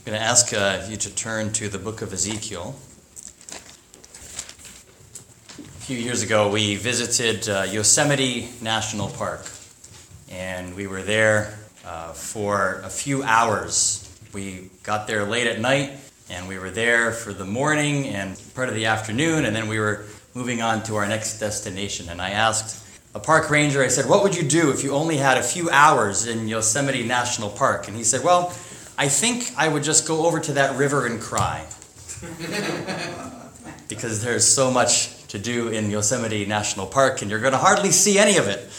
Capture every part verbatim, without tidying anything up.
I'm going to ask uh, you to turn to the book of Ezekiel. A few years ago, we visited uh, Yosemite National Park, and we were there uh, for a few hours. We got there late at night, and we were there for the morning and part of the afternoon, and then we were moving on to our next destination. And I asked a park ranger, I said, what would you do if you only had a few hours in Yosemite National Park? And he said, well, I think I would just go over to that river and cry. Because there's so much to do in Yosemite National Park, and you're going to hardly see any of it.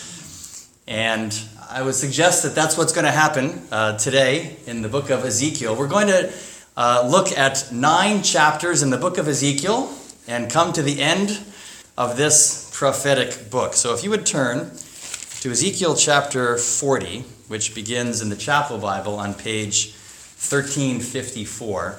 And I would suggest that that's what's going to happen uh, today in the book of Ezekiel. We're going to uh, look at nine chapters in the book of Ezekiel and come to the end of this prophetic book. So if you would turn to Ezekiel chapter forty, which begins in the Chapel Bible on page thirteen fifty-four.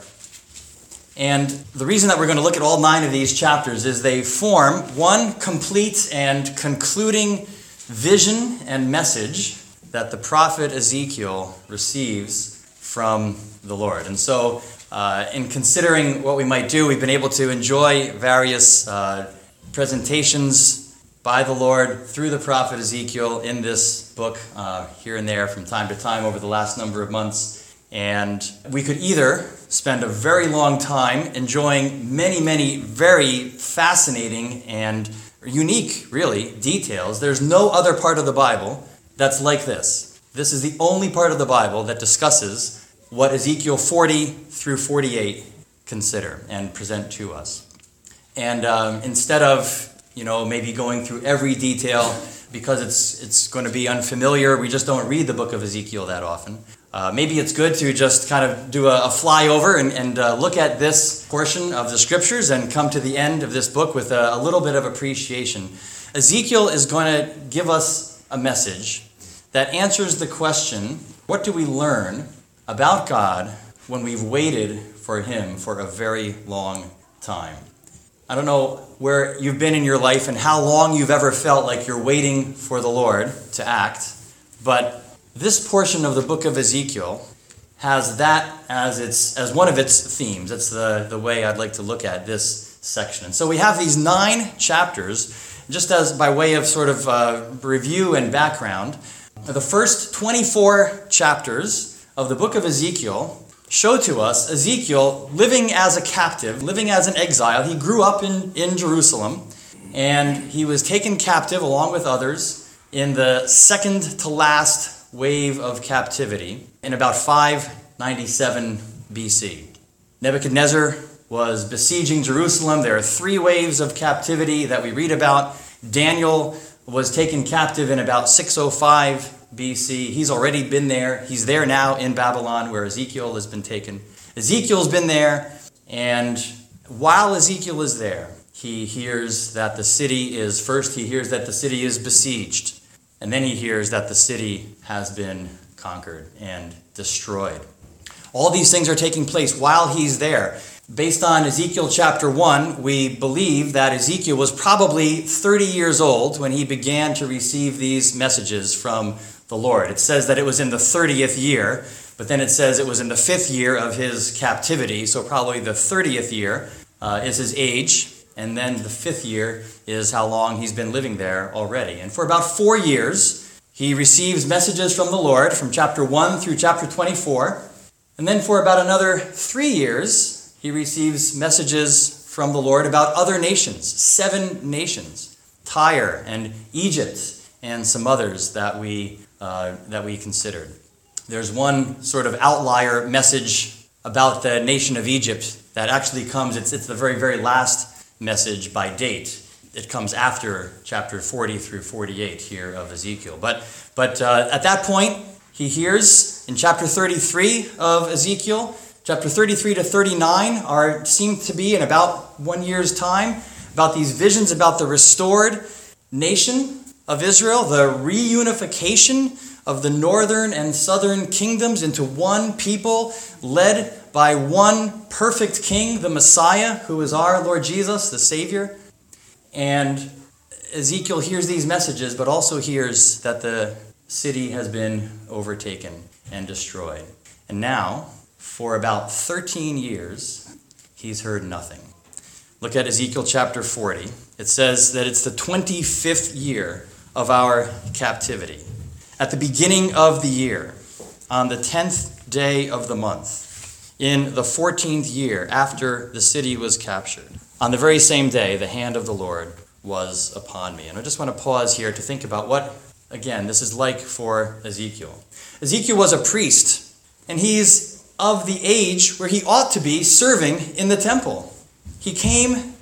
And the reason that we're going to look at all nine of these chapters is they form one complete and concluding vision and message that the prophet Ezekiel receives from the Lord. And so uh, in considering what we might do, we've been able to enjoy various uh, presentations by the Lord through the prophet Ezekiel in this book uh, here and there from time to time over the last number of months. And we could either spend a very long time enjoying many, many very fascinating and unique, really, details. There's no other part of the Bible that's like this. This is the only part of the Bible that discusses what Ezekiel forty through forty-eight consider and present to us. And um, instead of, you know, maybe going through every detail because it's it's going to be unfamiliar, we just don't read the book of Ezekiel that often. Uh, maybe it's good to just kind of do a, a flyover and, and uh, look at this portion of the scriptures and come to the end of this book with a, a little bit of appreciation. Ezekiel is going to give us a message that answers the question, what do we learn about God when we've waited for Him for a very long time? I don't know where you've been in your life and how long you've ever felt like you're waiting for the Lord to act, but this portion of the book of Ezekiel has that as its as one of its themes. That's the, the way I'd like to look at this section. And so we have these nine chapters, just as by way of sort of uh, review and background. The first twenty-four chapters of the book of Ezekiel show to us Ezekiel living as a captive, living as an exile. He grew up in, in Jerusalem, and he was taken captive along with others in the second to last wave of captivity in about five ninety-seven B C. Nebuchadnezzar was besieging Jerusalem. There are three waves of captivity that we read about. Daniel was taken captive in about six oh five B C. He's already been there. He's there now in Babylon where Ezekiel has been taken. Ezekiel's been there, and while Ezekiel is there, he hears that the city is, first he hears that the city is besieged. And then he hears that the city has been conquered and destroyed. All these things are taking place while he's there. Based on Ezekiel chapter one, we believe that Ezekiel was probably thirty years old when he began to receive these messages from the Lord. It says that it was in the thirtieth year, but then it says it was in the fifth year of his captivity, so probably the thirtieth year uh, is his age. And then the fifth year is how long he's been living there already. And for about four years, he receives messages from the Lord from chapter one through chapter twenty-four. And then for about another three years, he receives messages from the Lord about other nations, seven nations, Tyre and Egypt, and some others that we uh, that we considered. There's one sort of outlier message about the nation of Egypt that actually comes, it's, it's the very, very last message by date. It comes after chapter forty through forty-eight here of Ezekiel. But but uh, at that point, he hears in chapter thirty-three of Ezekiel, chapter thirty-three to thirty-nine are seem to be in about one year's time, about these visions about the restored nation of Israel, the reunification of the northern and southern kingdoms into one people led by one perfect king, the Messiah, who is our Lord Jesus, the Savior. And Ezekiel hears these messages, but also hears that the city has been overtaken and destroyed. And now, for about thirteen years, he's heard nothing. Look at Ezekiel chapter forty. It says that it's the twenty-fifth year of our captivity. At the beginning of the year, on the tenth day of the month, in the fourteenth year after the city was captured, on the very same day, the hand of the Lord was upon me. And I just want to pause here to think about what, again, this is like for Ezekiel. Ezekiel was a priest, and he's of the age where he ought to be serving in the temple. He came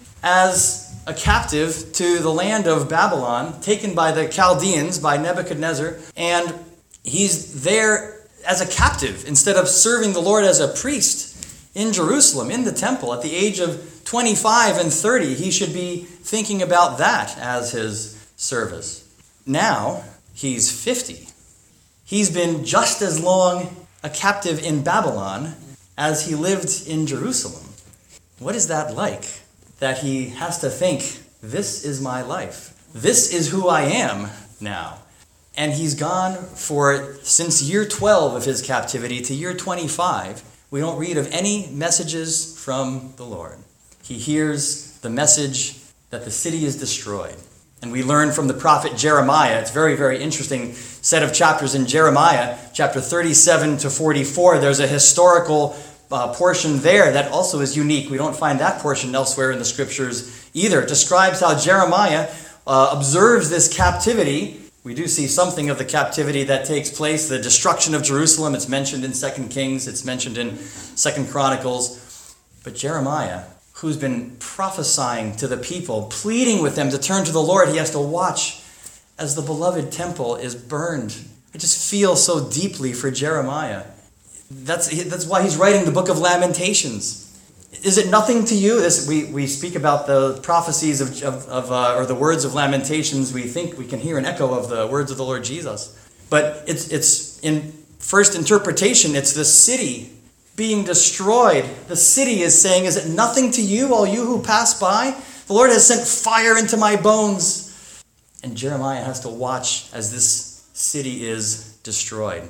as a captive to the land of Babylon, taken by the Chaldeans, by Nebuchadnezzar, and he's there as a captive instead of serving the Lord as a priest in Jerusalem, in the temple. At the age of twenty-five and thirty, he should be thinking about that as his service. Now, he's fifty. He's been just as long a captive in Babylon as he lived in Jerusalem. What is that like? That he has to think, this is my life. This is who I am now. And he's gone for, since year twelve of his captivity to year twenty-five, we don't read of any messages from the Lord. He hears the message that the city is destroyed. And we learn from the prophet Jeremiah, it's a very, very interesting set of chapters in Jeremiah, chapter thirty-seven to forty-four. There's a historical uh, portion there that also is unique. We don't find that portion elsewhere in the scriptures either. It describes how Jeremiah uh, observes this captivity. We do see something of the captivity that takes place, the destruction of Jerusalem. It's mentioned in Second Kings, it's mentioned in Second Chronicles. But Jeremiah, who's been prophesying to the people, pleading with them to turn to the Lord, he has to watch as the beloved temple is burned. I just feel so deeply for Jeremiah. That's, that's why he's writing the book of Lamentations. Is it nothing to you? This we, we speak about the prophecies of, of, of uh, or the words of Lamentations. We think we can hear an echo of the words of the Lord Jesus. But it's it's in first interpretation, it's the city being destroyed. The city is saying, is it nothing to you, all you who pass by? The Lord has sent fire into my bones. And Jeremiah has to watch as this city is destroyed.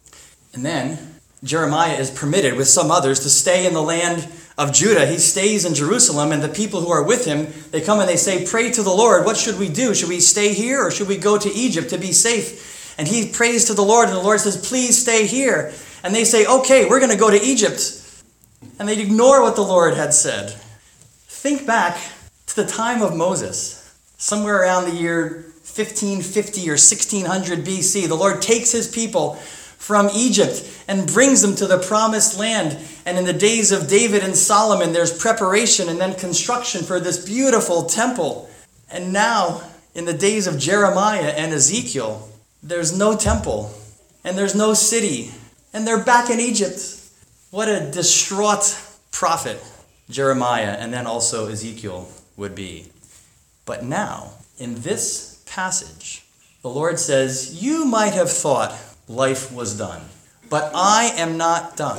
And then Jeremiah is permitted with some others to stay in the land of Judah. He stays in Jerusalem, and the people who are with him, they come and they say, pray to the Lord. What should we do? Should we stay here or should we go to Egypt to be safe? And he prays to the Lord, and the Lord says, please stay here. And they say, okay, we're going to go to Egypt. And they ignore what the Lord had said. Think back to the time of Moses, somewhere around the year fifteen fifty or sixteen hundred B C. The Lord takes his people from Egypt and brings them to the promised land. And in the days of David and Solomon, there's preparation and then construction for this beautiful temple. And now, in the days of Jeremiah and Ezekiel, there's no temple and there's no city. And they're back in Egypt. What a distraught prophet Jeremiah and then also Ezekiel would be. But now, in this passage, the Lord says, you might have thought life was done, but I am not done.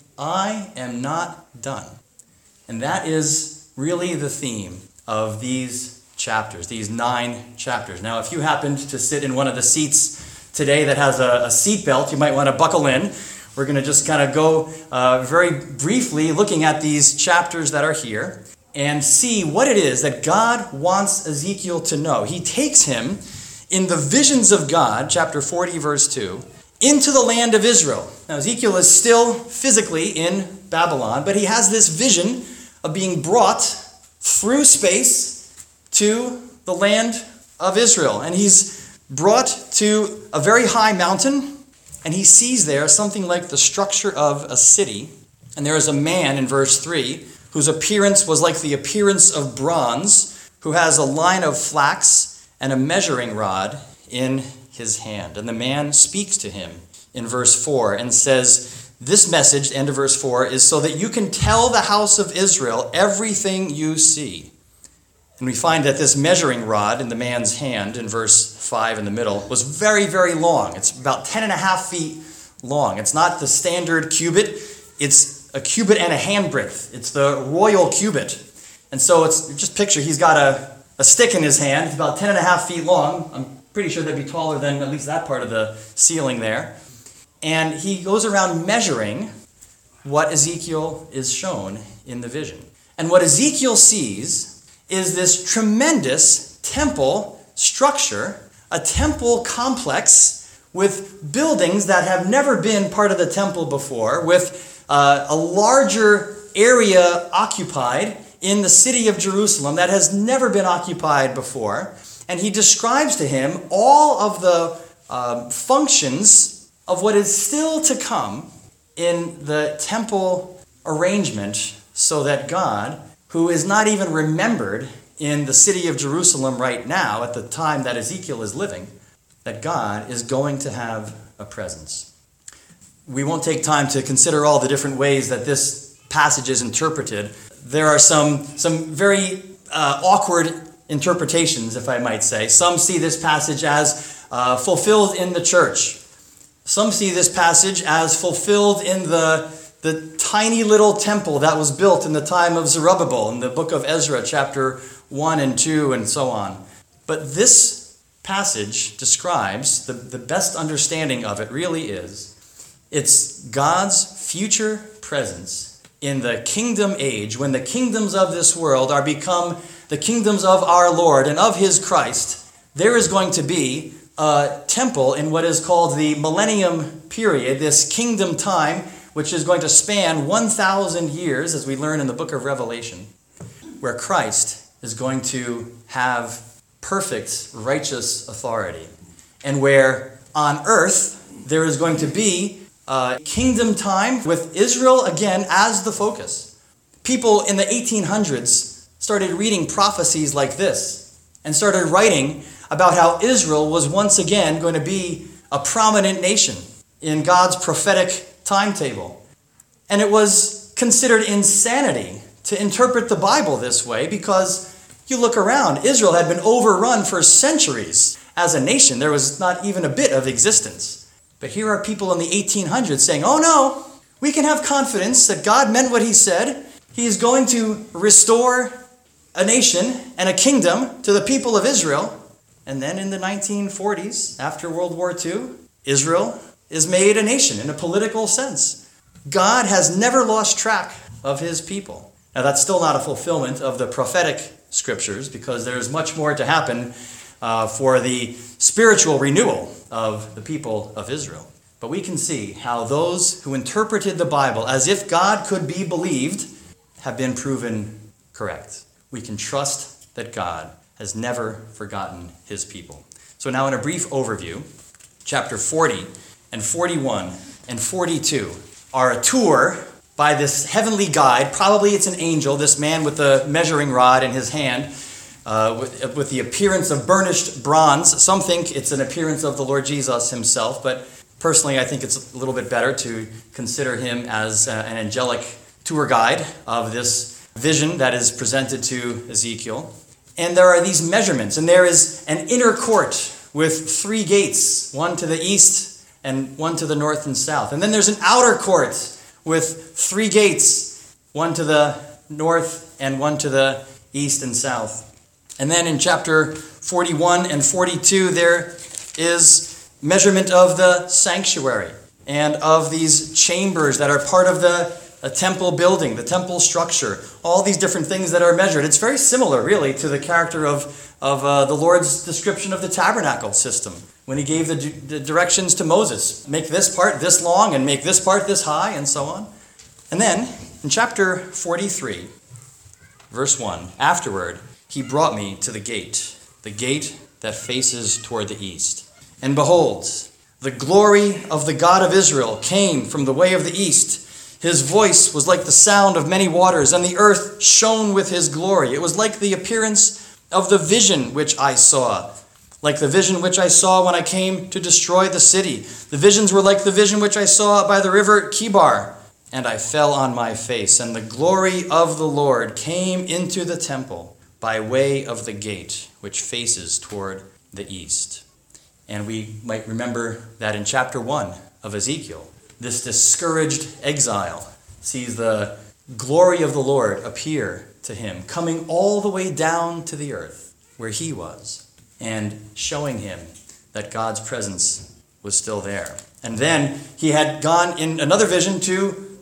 I am not done. And that is really the theme of these chapters, these nine chapters. Now, if you happened to sit in one of the seats today that has a, a seat belt, you might want to buckle in. We're going to just kind of go uh, very briefly looking at these chapters that are here and see what it is that God wants Ezekiel to know. He takes him in the visions of God, chapter forty, verse two, into the land of Israel. Now, Ezekiel is still physically in Babylon, but he has this vision of being brought through space to the land of Israel. And he's brought to a very high mountain, and he sees there something like the structure of a city. And there is a man in verse three whose appearance was like the appearance of bronze, who has a line of flax and a measuring rod in his hand. And the man speaks to him in verse four and says, this message, end of verse four, is so that you can tell the house of Israel everything you see. And we find that this measuring rod in the man's hand, in verse five in the middle, was very, very long. It's about ten and a half feet long. It's not the standard cubit. It's a cubit and a handbreadth. It's the royal cubit. And so it's just picture, he's got a, a stick in his hand. It's about ten and a half feet long. I'm pretty sure that'd be taller than at least that part of the ceiling there. And he goes around measuring what Ezekiel is shown in the vision. And what Ezekiel sees is this tremendous temple structure, a temple complex with buildings that have never been part of the temple before, with uh, a larger area occupied in the city of Jerusalem that has never been occupied before. And he describes to him all of the uh, functions of what is still to come in the temple arrangement, so that God, who is not even remembered in the city of Jerusalem right now at the time that Ezekiel is living, that God is going to have a presence. We won't take time to consider all the different ways that this passage is interpreted. There are some, some very uh, awkward interpretations, if I might say. Some see this passage as uh, fulfilled in the church. Some see this passage as fulfilled in the, the tiny little temple that was built in the time of Zerubbabel in the book of Ezra, chapter one and two, and so on. But this passage describes, the, the best understanding of it really is, it's God's future presence in the kingdom age, when the kingdoms of this world are become the kingdoms of our Lord and of his Christ. There is going to be a temple in what is called the millennium period, this kingdom time, which is going to span one thousand years, as we learn in the book of Revelation, where Christ is going to have perfect righteous authority, and where on earth there is going to be a kingdom time with Israel again as the focus. People in the eighteen hundreds started reading prophecies like this and started writing about how Israel was once again going to be a prominent nation in God's prophetic timetable. And it was considered insanity to interpret the Bible this way, because you look around, Israel had been overrun for centuries as a nation. There was not even a bit of existence. But here are people in the eighteen hundreds saying, oh no, we can have confidence that God meant what he said. He is going to restore a nation and a kingdom to the people of Israel. And then in the nineteen forties, after World War Two, Israel is made a nation in a political sense. God has never lost track of his people. Now that's still not a fulfillment of the prophetic scriptures, because there's much more to happen uh, for the spiritual renewal of the people of Israel. But we can see how those who interpreted the Bible as if God could be believed have been proven correct. We can trust that God has never forgotten his people. So now in a brief overview, chapter forty and forty-one and forty-two are a tour by this heavenly guide. Probably it's an angel, this man with the measuring rod in his hand, uh, with, with the appearance of burnished bronze. Some think it's an appearance of the Lord Jesus himself, but personally I think it's a little bit better to consider him as uh, an angelic tour guide of this vision that is presented to Ezekiel. And there are these measurements, and there is an inner court with three gates, one to the east and one to the north and south. And then there's an outer court with three gates, one to the north and one to the east and south. And then in chapter forty-one and forty-two, there is measurement of the sanctuary and of these chambers that are part of the a temple building, the temple structure, all these different things that are measured. It's very similar, really, to the character of, of uh, the Lord's description of the tabernacle system, when he gave the, the directions to Moses. Make this part this long, and make this part this high, and so on. And then, in chapter forty-three, verse one, afterward, he brought me to the gate, the gate that faces toward the east. And behold, the glory of the God of Israel came from the way of the east. His voice was like the sound of many waters, and the earth shone with his glory. It was like the appearance of the vision which I saw, like the vision which I saw when I came to destroy the city. The visions were like the vision which I saw by the river Kibar, and I fell on my face, and the glory of the Lord came into the temple by way of the gate which faces toward the east. And we might remember that in chapter one of Ezekiel, this discouraged exile sees the glory of the Lord appear to him, coming all the way down to the earth where he was, and showing him that God's presence was still there. And then he had gone in another vision to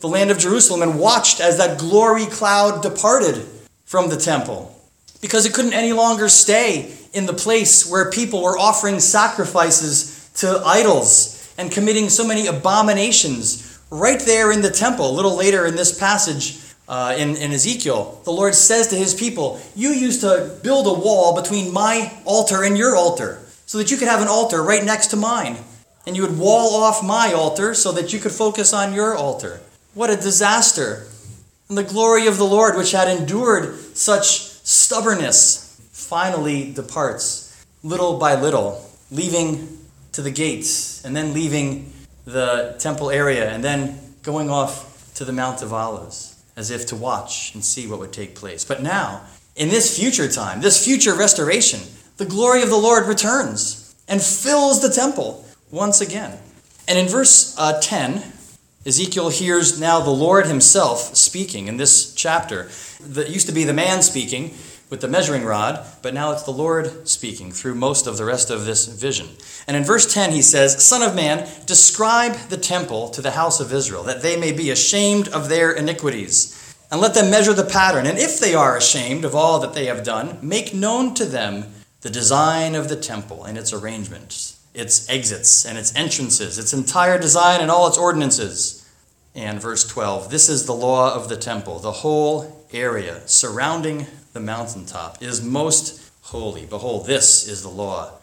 the land of Jerusalem and watched as that glory cloud departed from the temple, because it couldn't any longer stay in the place where people were offering sacrifices to idols and committing so many abominations right there in the temple. A little later in this passage uh, in, in Ezekiel, the Lord says to his people, you used to build a wall between my altar and your altar so that you could have an altar right next to mine. And you would wall off my altar so that you could focus on your altar. What a disaster. And the glory of the Lord, which had endured such stubbornness, finally departs little by little, leaving to the gates, and then leaving the temple area, and then going off to the Mount of Olives, as if to watch and see what would take place. But now, in this future time, this future restoration, the glory of the Lord returns and fills the temple once again. And in verse uh, ten, Ezekiel hears now the Lord himself speaking in this chapter. That used to be the man speaking with the measuring rod, but now it's the Lord speaking through most of the rest of this vision. And in verse ten he says, Son of man, describe the temple to the house of Israel, that they may be ashamed of their iniquities, and let them measure the pattern. And if they are ashamed of all that they have done, make known to them the design of the temple and its arrangements, its exits and its entrances, its entire design and all its ordinances. And verse twelve, this is the law of the temple. The whole area surrounding the mountaintop is most holy. Behold, this is the law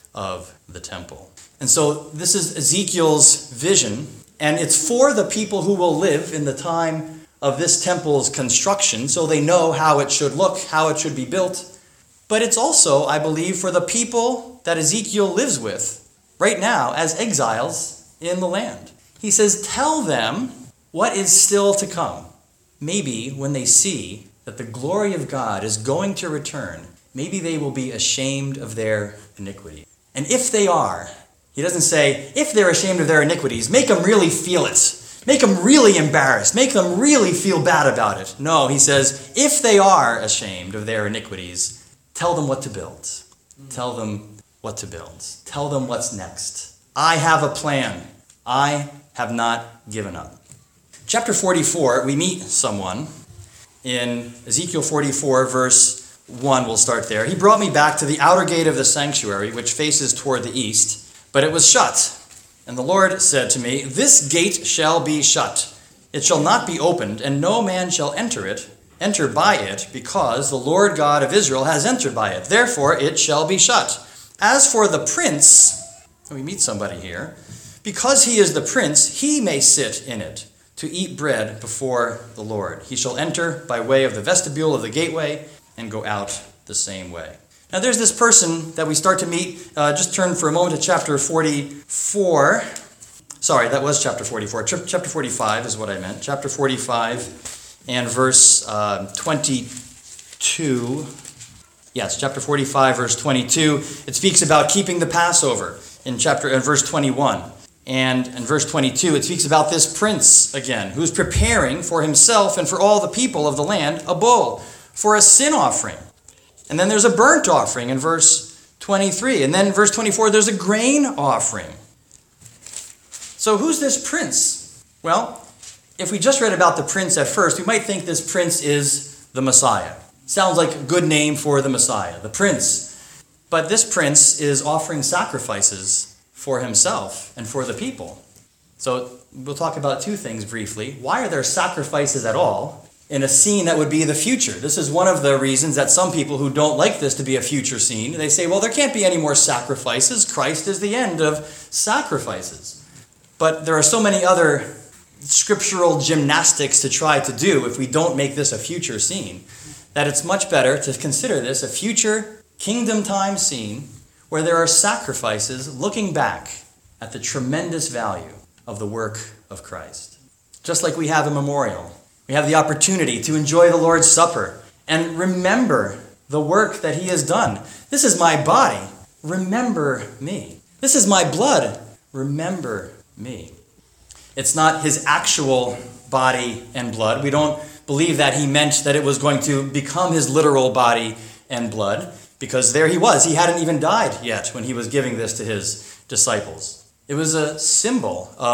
of the temple. And so this is Ezekiel's vision, and it's for the people who will live in the time of this temple's construction, so they know how it should look, how it should be built. But it's also, I believe, for the people that Ezekiel lives with right now as exiles in the land. He says, tell them what is still to come. Maybe when they see that the glory of God is going to return, maybe they will be ashamed of their iniquity. And if they are, he doesn't say, if they're ashamed of their iniquities, make them really feel it. Make them really embarrassed. Make them really feel bad about it. No, he says, if they are ashamed of their iniquities, tell them what to build. Tell them what to build. Tell them what's next. I have a plan. I have not given up. Chapter forty-four, we meet someone in Ezekiel forty-four, verse one. We'll start there. He brought me back to the outer gate of the sanctuary, which faces toward the east, but it was shut. And the Lord said to me, this gate shall be shut. It shall not be opened, and no man shall enter it, enter by it, because the Lord God of Israel has entered by it. Therefore it shall be shut. As for the prince, we meet somebody here, because he is the prince, he may sit in it to eat bread before the Lord. He shall enter by way of the vestibule of the gateway and go out the same way. Now there's this person that we start to meet. Uh, just turn for a moment to chapter forty-four. Sorry, that was chapter forty-four. Ch- chapter forty-five is what I meant. Chapter forty-five and verse uh, twenty-two. Yes, chapter forty-five, verse twenty-two. It speaks about keeping the Passover in chapter in verse twenty-one. And in verse twenty-two, it speaks about this prince again, who's preparing for himself and for all the people of the land a bull for a sin offering. And then there's a burnt offering in verse twenty-three. And then in verse twenty-four, there's a grain offering. So who's this prince? Well, if we just read about the prince at first, we might think this prince is the Messiah. Sounds like a good name for the Messiah, the prince. But this prince is offering sacrifices for himself and for the people. So we'll talk about two things briefly. Why are there sacrifices at all in a scene that would be the future? This is one of the reasons that some people who don't like this to be a future scene, they say, well, there can't be any more sacrifices. Christ is the end of sacrifices. But there are so many other scriptural gymnastics to try to do if we don't make this a future scene, that it's much better to consider this a future kingdom time scene where there are sacrifices looking back at the tremendous value of the work of Christ. Just like we have a memorial, we have the opportunity to enjoy the Lord's Supper and remember the work that he has done. This is my body. Remember me. This is my blood. Remember me. It's not his actual body and blood. We don't believe that he meant that it was going to become his literal body and blood, because there he was. He hadn't even died yet when he was giving this to his disciples. It was a symbol of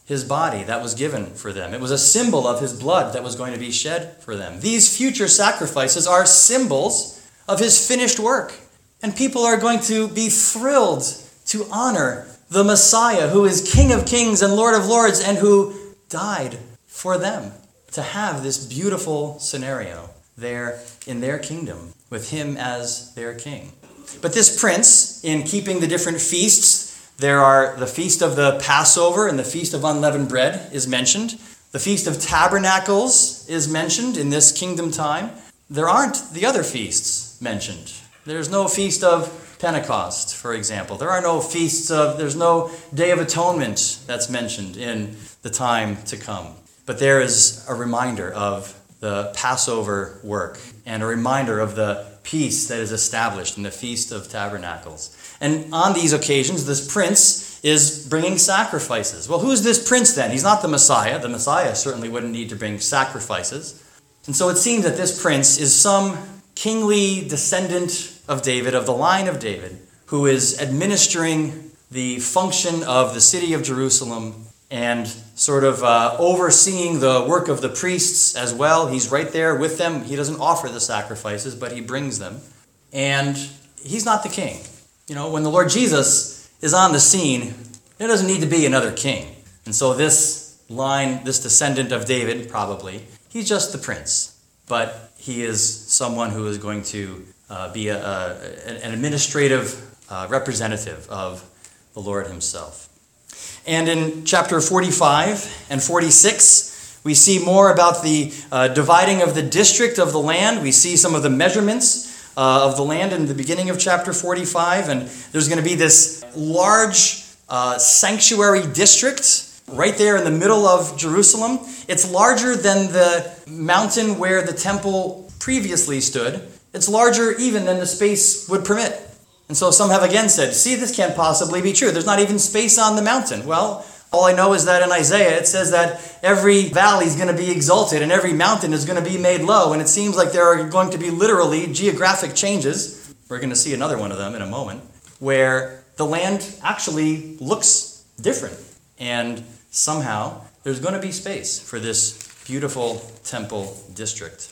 his body that was given for them. It was a symbol of his blood that was going to be shed for them. These future sacrifices are symbols of his finished work. And people are going to be thrilled to honor the Messiah, who is King of Kings and Lord of Lords, and who died for them, to have this beautiful scenario there in their kingdom with him as their king. But this prince, in keeping the different feasts, there are the Feast of the Passover and the Feast of Unleavened Bread is mentioned. The Feast of Tabernacles is mentioned in this kingdom time. There aren't the other feasts mentioned. There's no Feast of Pentecost, for example. There are no feasts of, there's no Day of Atonement that's mentioned in the time to come. But there is a reminder of the Passover work and a reminder of the peace that is established in the Feast of Tabernacles. And on these occasions, this prince is bringing sacrifices. Well, who's this prince then? He's not the Messiah. The Messiah certainly wouldn't need to bring sacrifices. And so it seems that this prince is some kingly descendant of David, of the line of David, who is administering the function of the city of Jerusalem and sort of uh, overseeing the work of the priests as well. He's right there with them. He doesn't offer the sacrifices, but he brings them. And he's not the king. You know, when the Lord Jesus is on the scene, there doesn't need to be another king. And so this line, this descendant of David, probably, he's just the prince. But he is someone who is going to uh, be a, a, an administrative uh, representative of the Lord himself. And in chapter forty-five and forty-six, we see more about the uh, dividing of the district of the land. We see some of the measurements uh, of the land in the beginning of chapter forty-five. And there's going to be this large uh, sanctuary district right there in the middle of Jerusalem. It's larger than the mountain where the temple previously stood. It's larger even than the space would permit. And so some have again said, see, this can't possibly be true. There's not even space on the mountain. Well, all I know is that in Isaiah it says that every valley is going to be exalted and every mountain is going to be made low. And it seems like there are going to be literally geographic changes. We're going to see another one of them in a moment, where the land actually looks different. And somehow there's going to be space for this beautiful temple district.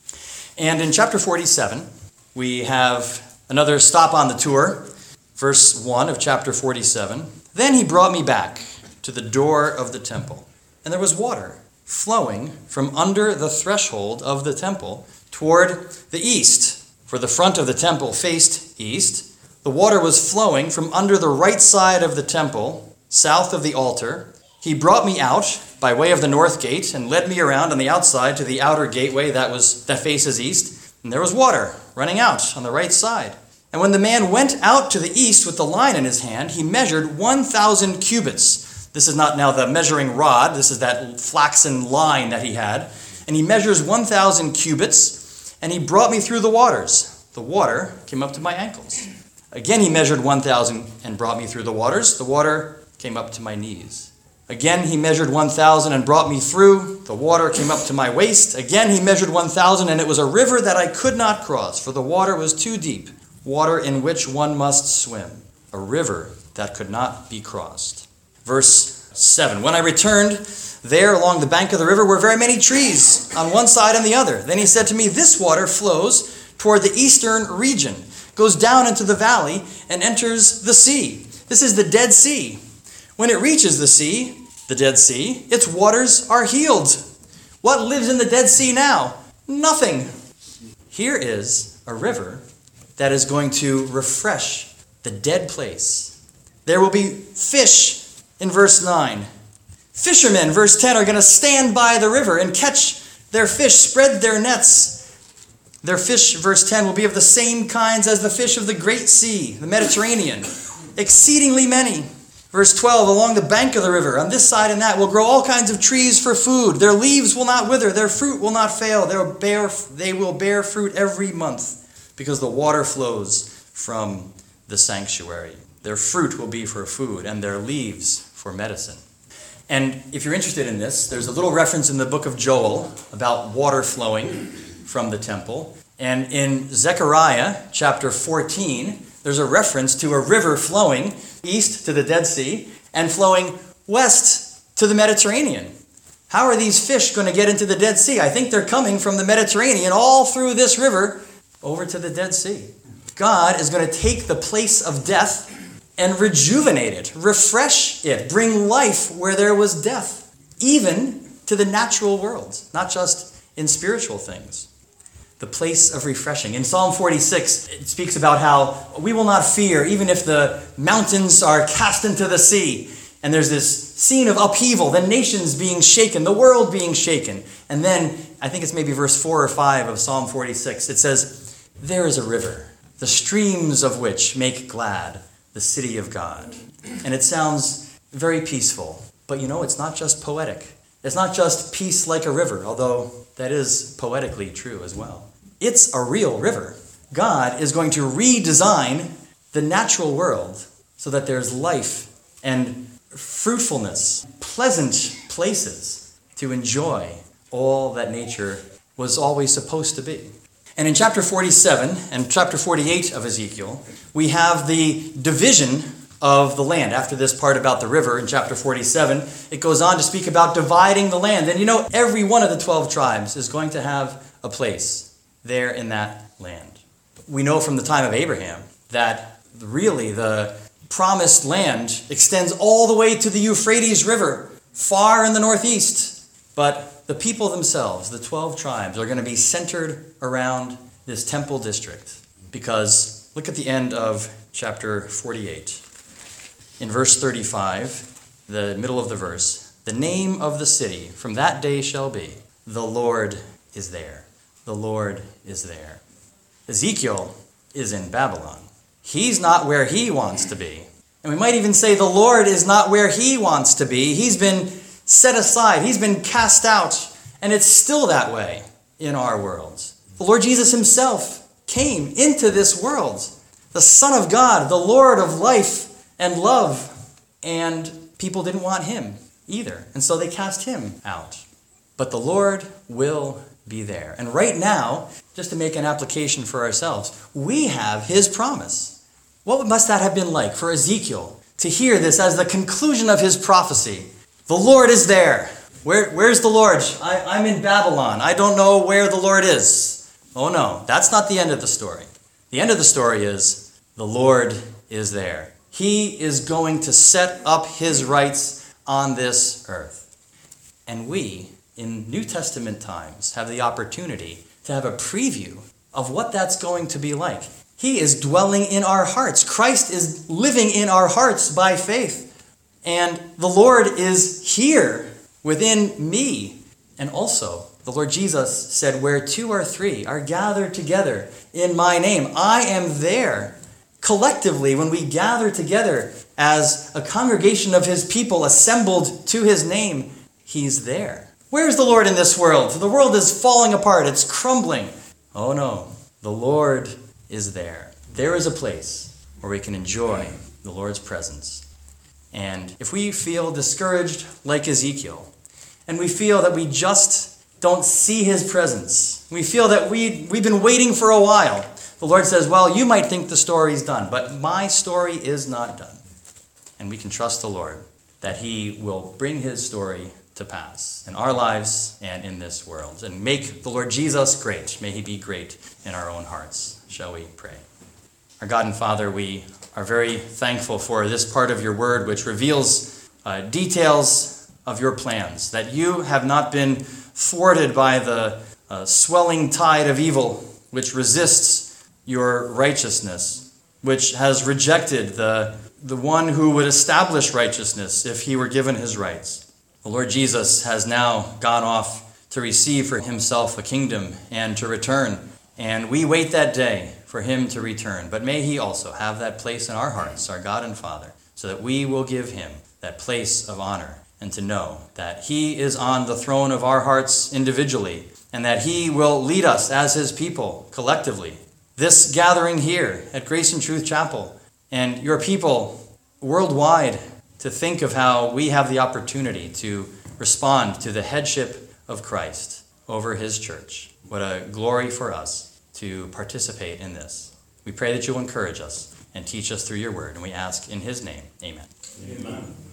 And in chapter forty-seven, we have another stop on the tour, verse one of chapter forty-seven. Then he brought me back to the door of the temple, and there was water flowing from under the threshold of the temple toward the east, for the front of the temple faced east. The water was flowing from under the right side of the temple, south of the altar. He brought me out by way of the north gate and led me around on the outside to the outer gateway that was that faces east, and there was water running out on the right side. And when the man went out to the east with the line in his hand, he measured one thousand cubits. This is not now the measuring rod. This is that flaxen line that he had. And he measures one thousand cubits, and he brought me through the waters. The water came up to my ankles. Again he measured one thousand and brought me through the waters. The water came up to my knees. Again he measured one thousand and brought me through. The water came up to my waist. Again he measured one thousand, and it was a river that I could not cross, for the water was too deep, water in which one must swim, a river that could not be crossed. Verse seven, when I returned, there along the bank of the river were very many trees on one side and the other. Then he said to me, this water flows toward the eastern region, goes down into the valley, and enters the sea. This is the Dead Sea. When it reaches the sea, the Dead Sea, its waters are healed. What lives in the Dead Sea now? Nothing. Here is a river that is going to refresh the dead place. There will be fish in verse nine. Fishermen, verse ten, are going to stand by the river and catch their fish, spread their nets. Their fish, verse ten, will be of the same kinds as the fish of the great sea, the Mediterranean, exceedingly many. Verse twelve, along the bank of the river, on this side and that, will grow all kinds of trees for food. Their leaves will not wither, their fruit will not fail. They will bear, they will bear fruit every month, because the water flows from the sanctuary. Their fruit will be for food, and their leaves for medicine. And if you're interested in this, there's a little reference in the book of Joel about water flowing from the temple. And in Zechariah chapter fourteen, there's a reference to a river flowing east to the Dead Sea and flowing west to the Mediterranean. How are these fish going to get into the Dead Sea? I think they're coming from the Mediterranean all through this river over to the Dead Sea. God is going to take the place of death and rejuvenate it, refresh it, bring life where there was death, even to the natural world, not just in spiritual things. The place of refreshing. In Psalm forty-six, it speaks about how we will not fear even if the mountains are cast into the sea. And there's this scene of upheaval, the nations being shaken, the world being shaken. And then, I think it's maybe verse four or five of Psalm forty-six, it says, there is a river, the streams of which make glad the city of God. And it sounds very peaceful. But you know, it's not just poetic. It's not just peace like a river, although that is poetically true as well. It's a real river. God is going to redesign the natural world so that there's life and fruitfulness, pleasant places to enjoy all that nature was always supposed to be. And in chapter forty-seven and chapter forty-eight of Ezekiel, we have the division of the land. After this part about the river in chapter forty-seven, it goes on to speak about dividing the land. And you know, every one of the twelve tribes is going to have a place there in that land. We know from the time of Abraham that really the promised land extends all the way to the Euphrates River, far in the northeast. But the people themselves, the twelve tribes, are going to be centered around this temple district. Because look at the end of chapter forty-eight. In verse thirty-five, the middle of the verse, the name of the city from that day shall be, the Lord is there. The Lord is there. Ezekiel is in Babylon. He's not where he wants to be. And we might even say the Lord is not where he wants to be. He's been set aside. He's been cast out. And it's still that way in our world. The Lord Jesus himself came into this world. The Son of God, the Lord of life and love. And people didn't want him either. And so they cast him out. But the Lord will be there. And right now, just to make an application for ourselves, we have his promise. What must that have been like for Ezekiel to hear this as the conclusion of his prophecy? The Lord is there. Where, where's the Lord? I, I'm in Babylon. I don't know where the Lord is. Oh no, that's not the end of the story. The end of the story is the Lord is there. He is going to set up his rights on this earth. And we, in New Testament times, have the opportunity to have a preview of what that's going to be like. He is dwelling in our hearts. Christ is living in our hearts by faith. And the Lord is here within me. And also, the Lord Jesus said, where two or three are gathered together in my name, I am there. Collectively, when we gather together as a congregation of his people assembled to his name, he's there. Where's the Lord in this world? The world is falling apart. It's crumbling. Oh no, the Lord is there. There is a place where we can enjoy the Lord's presence. And if we feel discouraged like Ezekiel, and we feel that we just don't see his presence, we feel that we, we've been waiting for a while, the Lord says, well, you might think the story's done, but my story is not done. And we can trust the Lord that he will bring his story to pass in our lives and in this world. And make the Lord Jesus great. May he be great in our own hearts. Shall we pray? Our God and Father, we are very thankful for this part of your word, which reveals uh, details of your plans, that you have not been thwarted by the uh, swelling tide of evil, which resists your righteousness, which has rejected the, the one who would establish righteousness if he were given his rights. The Lord Jesus has now gone off to receive for himself a kingdom and to return. And we wait that day for him to return. But may he also have that place in our hearts, our God and Father, so that we will give him that place of honor and to know that he is on the throne of our hearts individually and that he will lead us as his people collectively. This gathering here at Grace and Truth Chapel and your people worldwide to think of how we have the opportunity to respond to the headship of Christ over his church. What a glory for us to participate in this. We pray that you'll encourage us and teach us through your word, and we ask in his name, amen. Amen.